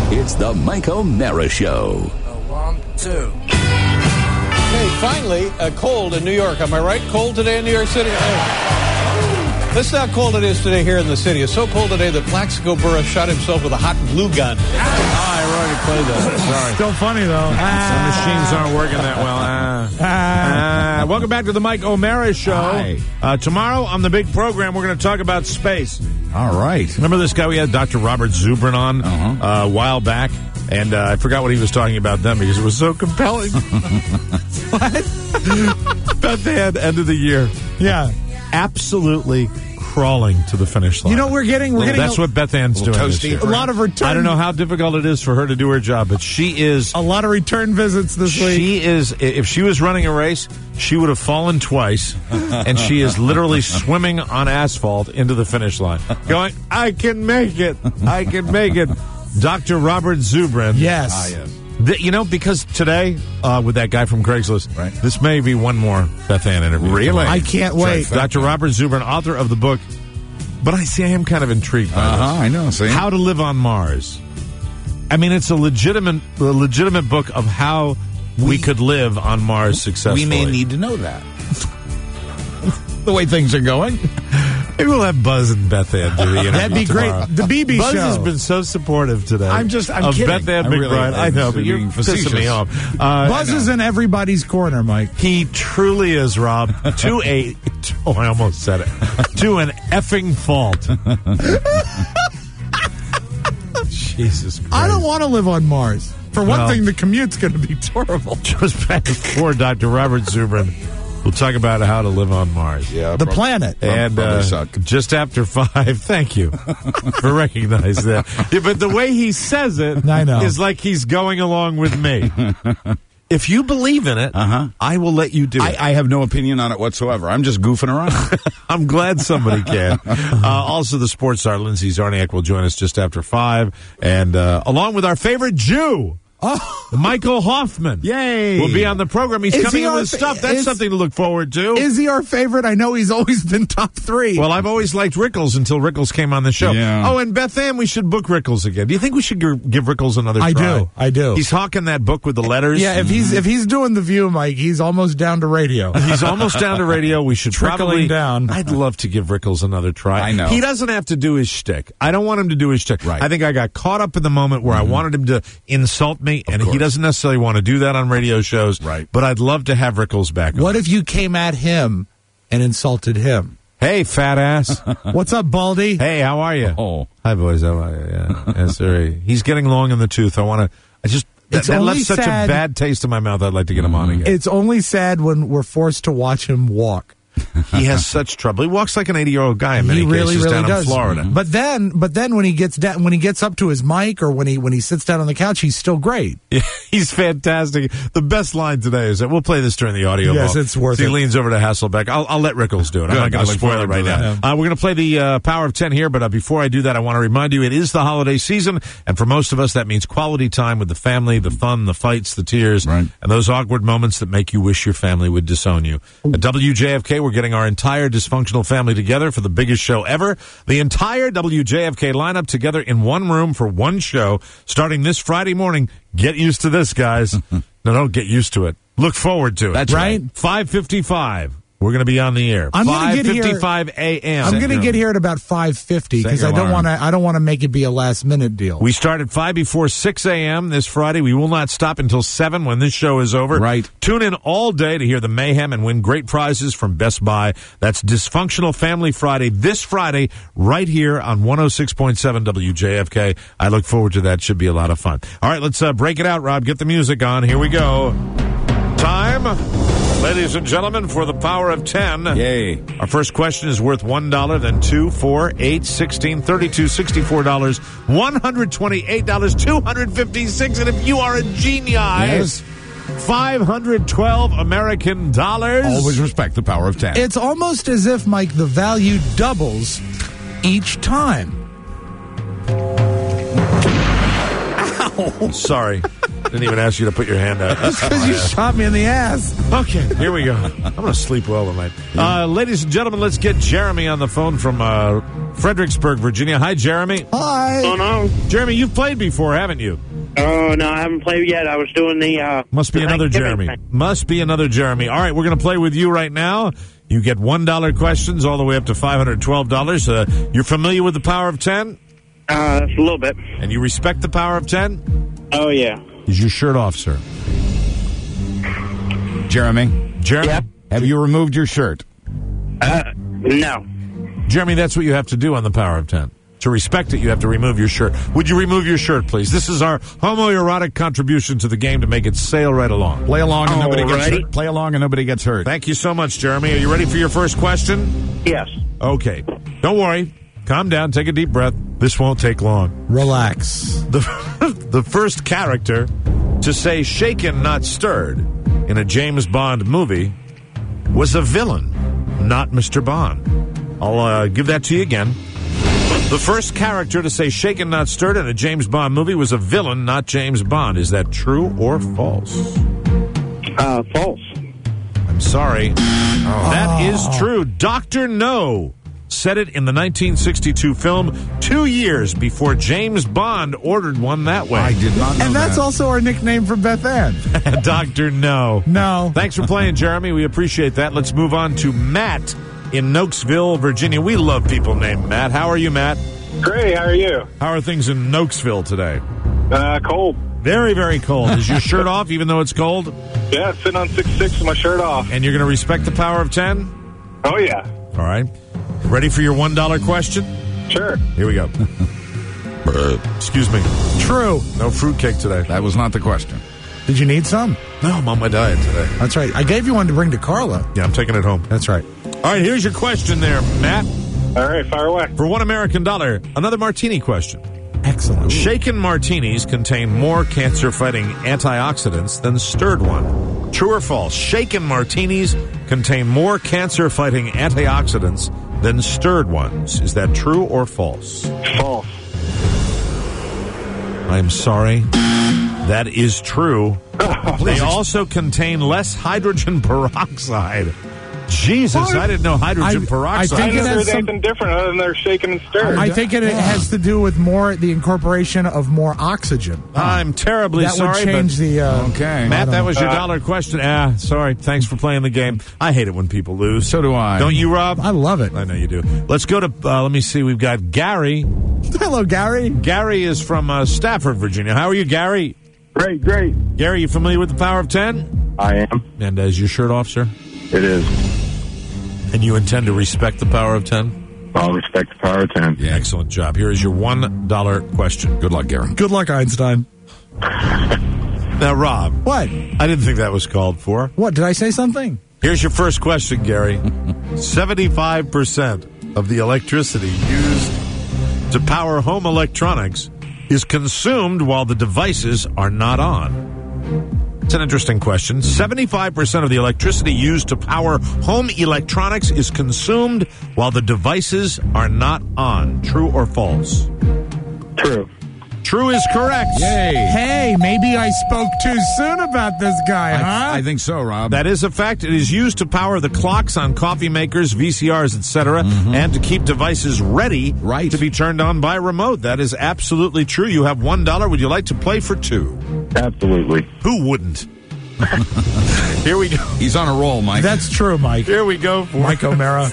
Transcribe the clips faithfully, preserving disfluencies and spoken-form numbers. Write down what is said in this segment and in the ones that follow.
It's the Mike O'Mara Show. One, two. Hey, finally, uh, cold in New York. Am I right? Cold today in New York City? Hey. Listen how cold it is today here in the city. It's so cold today that Plaxico Burress shot himself with a hot glue gun. Ah, I already played that. Sorry. Still funny, though. Ah. The machines aren't working that well. Ah. Ah. Welcome back to the Mike O'Mara Show. Uh, tomorrow on the big program, we're going to talk about space. All right. Remember this guy we had, Doctor Robert Zubrin, on uh-huh. uh, a while back? And uh, I forgot what he was talking about then because it was so compelling. What? Beth Ann, end of the year. Yeah. Absolutely crawling to the finish line. You know, we're getting... we're getting That's a, what Beth Ann's doing this year. A lot of return... I don't know how difficult it is for her to do her job, but she is... A lot of return visits this week. She is... If she was running a race, she would have fallen twice, and she is literally swimming on asphalt into the finish line, going, I can make it. I can make it. Doctor Robert Zubrin. Yes. Ah, yes. The, you know, because today, uh, with that guy from Craigslist, right. this may be one more Beth Ann interview. Really? Tomorrow. I can't wait. Doctor Robert Zubrin, author of the book, but I see I am kind of intrigued by uh-huh, this. I know. See? How to Live on Mars. I mean, it's a legitimate, a legitimate book of how we, we could live on Mars successfully. We may need to know that. The way things are going. Maybe we'll have Buzz and Beth Ann do the interview. That'd be tomorrow. great. The B B Buzz show. has been so supportive today. I'm just, I'm of kidding. Beth Ann I really- McBride. I know, but you're being pissing me off. Uh, Buzz is in everybody's corner, Mike. He truly is, Rob. To a, oh, I almost said it. To an effing fault. Jesus Christ. I don't want to live on Mars. For one Well- thing, the commute's going to be terrible. Just back before Doctor Robert Zubrin. We'll talk about how to live on Mars. Yeah, The planet. And uh, just after five, thank you for recognizing that. Yeah, but the way he says it I know. is like he's going along with me. If you believe in it, Uh-huh. I will let you do I, it. I have no opinion on it whatsoever. I'm just goofing around. I'm glad somebody can. Uh, also, the sports star Lindsay Zarniak will join us just after five, and uh, along with our favorite Jew. Oh, Michael Hoffman. Yay. Will be on the program. He's Is coming he in our with fa- stuff. That's is- something to look forward to. is he our favorite? I know he's always been top three. Well, I've always liked Rickles until Rickles came on the show. Yeah. Oh, and Beth Ann, we should book Rickles again. Do you think we should g- give Rickles another I try? do. I do. He's hawking that book with the letters. yeah, if he's if he's doing the View, Mike, he's almost down to radio. He's almost down to radio. We should Trickling probably down. I'd love to give Rickles another try. I know. He doesn't have to do his shtick. I don't want him to do his shtick. Right. I think I got caught up in the moment where Mm-hmm. I wanted him to insult me, and he course. doesn't necessarily want to do that on radio shows. Right. But I'd love to have Rickles back. What if you came at him and insulted him? Hey, fat ass. What's up, Baldy? Hey, how are you? Oh. Hi, boys. How are you? Yeah. Yes, sir. He's getting long in the tooth. I want to. I just. That, It's that only left such sad- a bad taste in my mouth. I'd like to get him on again. It's only sad when we're forced to watch him walk. He has such trouble. He walks like an eighty-year-old guy in many He really, cases really down does. in Florida. But then, but then when he gets down, when he gets up to his mic, or when he when he sits down on the couch, he's still great. Yeah, he's fantastic. The best line today is that we'll play this during the audio. Yes, ball. it's worth so it. He leans over to Hasselbeck. I'll, I'll let Rickles do it. I'm Good. not going I to look spoil it forward right to now. that. Uh, we're going to play the uh, Power of ten here, but uh, before I do that, I want to remind you it is the holiday season, and for most of us, that means quality time with the family, the fun, the fights, the tears, Right. and those awkward moments that make you wish your family would disown you. At W J F K, we're getting our entire dysfunctional family together for the biggest show ever. The entire W J F K lineup together in one room for one show starting this Friday morning. Get used to this, guys. No, don't get used to it. Look forward to it. That's right. five fifty-five. We're going to be on the air. I'm gonna get here- five fifty-five a.m. I'm going to get here at about five fifty Set because your I don't alarm. want to. I don't want to make it be a last minute deal. We start at five before six a.m. this Friday. We will not stop until seven when this show is over. Right. Tune in all day to hear the mayhem and win great prizes from Best Buy. That's Dysfunctional Family Friday this Friday right here on one oh six point seven W J F K. I look forward to that. Should be a lot of fun. All right, let's uh, break it out, Rob. Get the music on. Here we go. Time, ladies and gentlemen, for the Power of ten. Yay. Our first question is worth one dollar, then two, four, eight, sixteen, thirty-two, sixty-four dollars, one hundred twenty-eight dollars, two hundred fifty-six dollars, and if you are a genius, Yes. five hundred twelve American dollars. Always respect the power of ten. It's almost as if, Mike, the value doubles each time. Sorry. Didn't even ask you to put your hand out. Because you shot me in the ass. Okay, here we go. I'm going to sleep well tonight. Uh, ladies and gentlemen, let's get Jeremy on the phone from uh, Fredericksburg, Virginia. Hi, Jeremy. Hi. Oh, no. Jeremy, you've played before, haven't you? Oh, no, I haven't played yet. I was doing the... Uh, Must be the another Thanksgiving Jeremy. thing. Must be another Jeremy. All right, we're going to play with you right now. You get one dollar questions all the way up to five hundred twelve dollars. Uh, you're familiar with the power of ten? Uh, a little bit. And you respect the power of ten? Oh, yeah. Is your shirt off, sir? Jeremy, Jeremy? Yeah. have you removed your shirt? Uh, no. Jeremy, that's what you have to do on the power of ten. To respect it, you have to remove your shirt. Would you remove your shirt, please? This is our homoerotic contribution to the game to make it sail right along. Play along and nobody gets Alrighty. hurt. Play along and nobody gets hurt. Thank you so much, Jeremy. Are you ready for your first question? Yes. Okay. Don't worry. Calm down. Take a deep breath. This won't take long. Relax. The, the first character to say shaken, not stirred in a James Bond movie was a villain, not Mister Bond. I'll uh, give that to you again. The first character to say shaken, not stirred in a James Bond movie was a villain, not James Bond. Is that true or false? Uh, false. I'm sorry. That is true. Doctor No said it in the nineteen sixty-two film two years before James Bond ordered one that way. I did not know And that's that. also our nickname for Beth Ann. Doctor No. No. Thanks for playing, Jeremy. We appreciate that. Let's move on to Matt in Nokesville, Virginia. We love people named Matt. How are you, Matt? Great, how are you? How are things in Nokesville today? Uh, cold. Very, very cold. Is your shirt off even though it's cold? Yeah, sitting on six six with my shirt off. And you're going to respect the power of ten? Oh, yeah. All right. Ready for your one dollar question? Sure. Here we go. Excuse me. True. No fruitcake today. That was not the question. Did you need some? No, I'm on my diet today. That's right. I gave you one to bring to Carla. Yeah, I'm taking it home. That's right. All right, here's your question there, Matt. All right, fire away. For one American dollar, another martini question. Excellent. Shaken martinis contain more cancer-fighting antioxidants than stirred one. True or false? Shaken martinis contain more cancer-fighting antioxidants than stirred ones. Is that true or false? False. I'm sorry. That is true. They also contain less hydrogen peroxide. Jesus, What? I didn't know hydrogen I- I peroxide. I think know it has there's some- anything different other than they're shaking and stirring. I think it has to do with more the incorporation of more oxygen. I'm terribly that sorry, would change but the. Uh, Okay. Matt, that was your Uh, dollar question. Ah, sorry. Thanks for playing the game. I hate it when people lose. So do I. Don't you, Rob? I love it. I know you do. Let's go to, uh, let me see, we've got Gary. Hello, Gary. Gary is from uh, Stafford, Virginia. How are you, Gary? Great, great. Gary, you familiar with the power of ten? I am. And uh, is your shirt off, sir? It is. And you intend to respect the power of ten? I'll respect the power of ten. Yeah, excellent job. Here is your one dollar question. Good luck, Gary. Good luck, Einstein. Now, Rob, What? I didn't think that was called for. What? Did I say something? Here's your first question, Gary. seventy-five percent of the electricity used to power home electronics is consumed while the devices are not on. It's an interesting question. seventy-five percent of the electricity used to power home electronics is consumed while the devices are not on. True or false? True. True is correct. Yay. Hey, maybe I spoke too soon about this guy, huh? I, I think so, Rob. That is a fact. It is used to power the clocks on coffee makers, V C Rs, et cetera, and to keep devices ready Right. to be turned on by remote. That is absolutely true. You have one dollar. Would you like to play for two? Absolutely. Who wouldn't? Here we go. He's on a roll, Mike. That's true, Mike. Here we go. For, Mike O'Mara.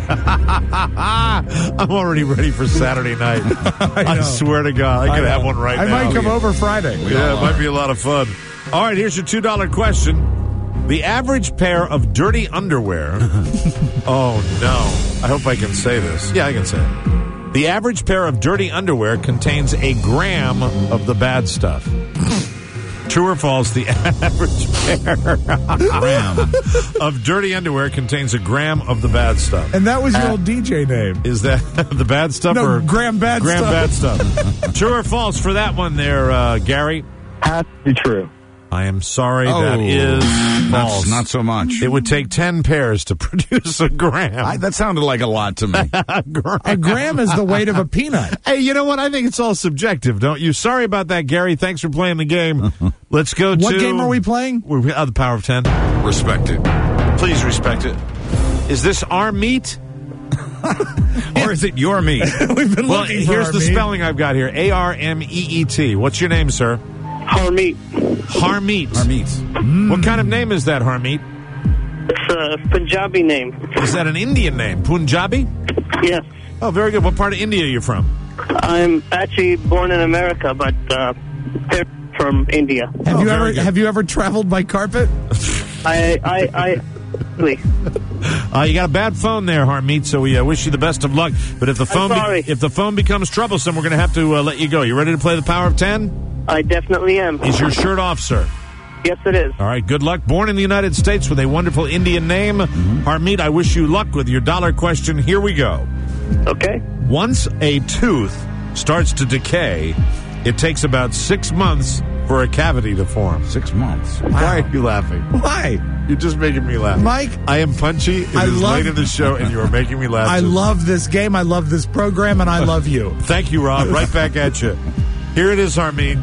I'm already ready for Saturday night. I, know. swear to God, I could know. have one right I now. might come over Friday. Yeah, it might be a lot of fun. All right, here's your two dollar question. The average pair of dirty underwear. Oh, no. I hope I can say this. Yeah, I can say it. The average pair of dirty underwear contains a gram of the bad stuff. True or false, the average pair Ram. of dirty underwear contains a gram of the bad stuff. And that was your old D J name. Is that the bad stuff No, or Graham Bad Graham Stuff. Bad Stuff? True or false for that one there, uh, Gary? Has to be true. I am sorry, Oh, that is false. Not, not so much. It would take ten pairs to produce a gram. I, that sounded like a lot to me. A gram is the weight of a peanut. Hey, you know what? I think it's all subjective, don't you? Sorry about that, Gary. Thanks for playing the game. Let's go to... What game are we playing? We're, uh, the Power of ten. Respect it. Please respect it. Is this our meat? Or is it your meat? We've been Well, looking for here's our the meat. spelling I've got here. A R M E E T. What's your name, sir? Harmeet. Harmeet. Our meat. What kind of name is that, Harmeet? It's a Punjabi name. Is that an Indian name? Punjabi? Yes. Oh, very good. What part of India are you from? I'm actually born in America, but uh, from India. Have Oh, you very ever good. have you ever traveled by carpet? I, I, I, really. Uh, you got a bad phone there, Harmeet, so we uh, wish you the best of luck. But if the phone be- sorry. if the phone becomes troublesome, we're going to have to uh, let you go. You ready to play the Power of ten? I definitely am. Is your shirt off, sir? Yes, it is. All right, good luck. Born in the United States with a wonderful Indian name. Harmeet, I wish you luck with your dollar question. Here we go. Okay. Once a tooth starts to decay, it takes about six months for a cavity to form. Six months. Why are you laughing? Why? You're just making me laugh. Mike, I am punchy. It I is love- late in the show, and you are making me laugh. I just- love this game. I love this program, and I love you. Thank you, Rob. Right back at you. Here it is, Harmeet.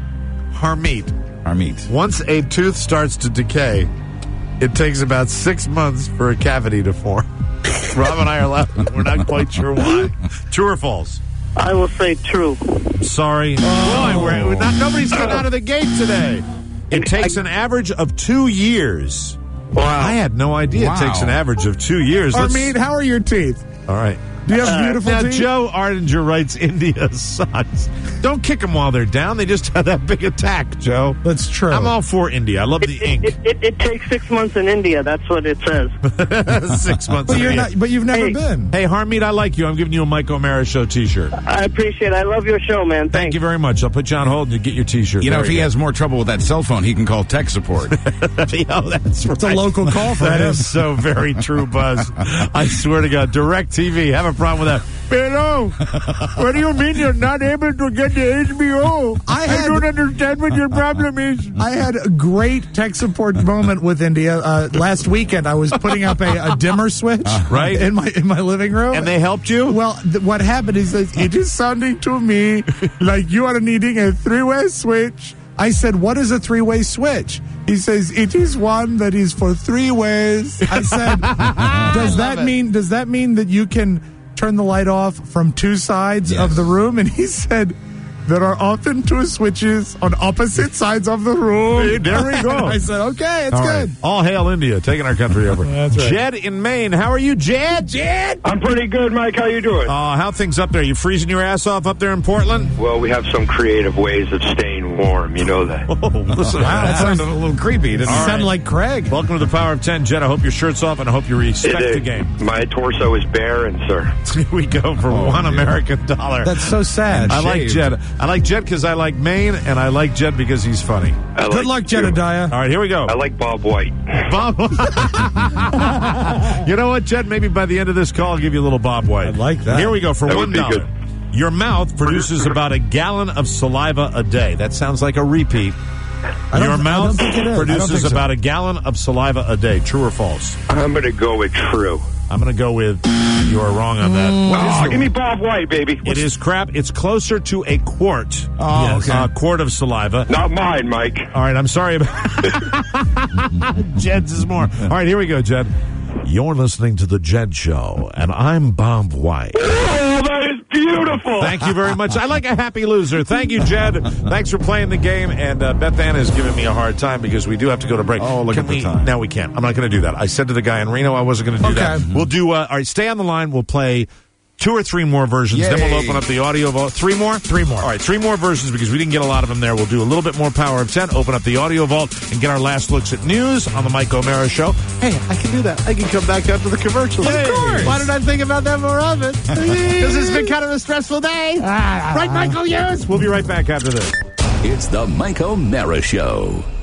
Harmeet. Our meat. Once a tooth starts to decay, it takes about six months for a cavity to form. Rob and I are laughing. We're not quite sure why. True or false? I will say true. Sorry. Boy, we're, we're not, nobody's got out of the gate today. It takes an average of two years. Wow. I had no idea Wow. it takes an average of two years. Let's- Harmeet, how are your teeth? all right. Do you have beautiful Now, teeth? Joe Ardinger writes India sucks. Don't kick them while they're down. They just had that big attack, Joe. That's true. I'm all for India. I love the ink. It, it, it takes six months in India. That's what it says. Six months. But in you're India. not. But you've never Hey. been. Hey, Harmeet, I like you. I'm giving you a Mike O'Mara Show T-shirt. I appreciate it. I love your show, man. Thank Thanks. you very much. I'll put you on hold and get your T-shirt. You know, There if he go. has more trouble with that cell phone, he can call tech support. oh, that's It's a right. local call for That him. is so very true, Buzz. I swear to God, Direct T V, have a problem with that. Hello, what do you mean you're not able to get the H B O? I had- don't understand what your problem is. I had a great tech support moment with India uh, last weekend. I was putting up a, a dimmer switch Right. in my in my living room, And they helped you? Well, th- what happened is that it is sounding to me like you are needing a three-way switch. I said, "What is a three-way switch?" He says, "It is one that is for three ways." I said, "Does that mean does that mean that you can turn the light off from two sides Yes. of the room?" And he said, "There are often two switches on opposite sides of the room." Hey, there we go. I said, "Okay, it's All good." right. All hail India, taking our country over. That's right. Jed in Maine. How are you, Jed? Jed? I'm pretty good, Mike. How you doing? Uh, how things up there? You freezing your ass off up there in Portland? well, we have some creative ways of staying warm. You know that. Oh, listen. That sounded a little creepy, didn't You it? sound like Craig. Welcome to the Power of ten, Jed. I hope your shirt's off, and I hope you respect It- the game. My torso is barren, sir. Here we go for Oh, one dear. American dollar. That's so sad. I like shaved. Jed. I like Jed because I like Maine, and I like Jed because he's funny. I Good like luck, you, too. Jedediah. All right, here we go. I like Bob White. Bob. You know what, Jed? Maybe by the end of this call, I'll give you a little Bob White. I like that. Here we go for That one would be dollar. good. Your mouth produces about a gallon of saliva a day. That sounds like a repeat. I don't- Your I mouth don't think it is. I don't produces think so. about a gallon of saliva a day. True or false? I'm going to go with true. I'm going to go with you are wrong on that. Oh, give me Bob White, baby. It is crap. It's closer to a quart. Oh, Yes. okay. A quart of saliva. Not mine, Mike. All right, I'm sorry about Jed's is more. All right, here we go, Jed. You're listening to The Jed Show, and I'm Bob White. Oh, that is beautiful. Thank you very much. I like a happy loser. Thank you, Jed. Thanks for playing the game. And uh, Beth Ann is giving me a hard time because we do have to go to break. Oh, look Can at the we, time. No, we can't. I'm not going to do that. I said to the guy in Reno I wasn't going to do Okay. that. We'll do, uh, all right, stay on the line. We'll play two or three more versions. Then we'll Yay. open up the audio vault. Three more? Three more. All right, three more versions because we didn't get a lot of them there. We'll do a little bit more Power of ten, open up the audio vault, and get our last looks at news on the Mike O'Mara Show. Hey, I can do that. I can come back after the commercials. Of course. Why did I think about that more often? Because it's been kind of a stressful day. Right, Michael Hughes? We'll be right back after this. It's the Mike O'Mara Show.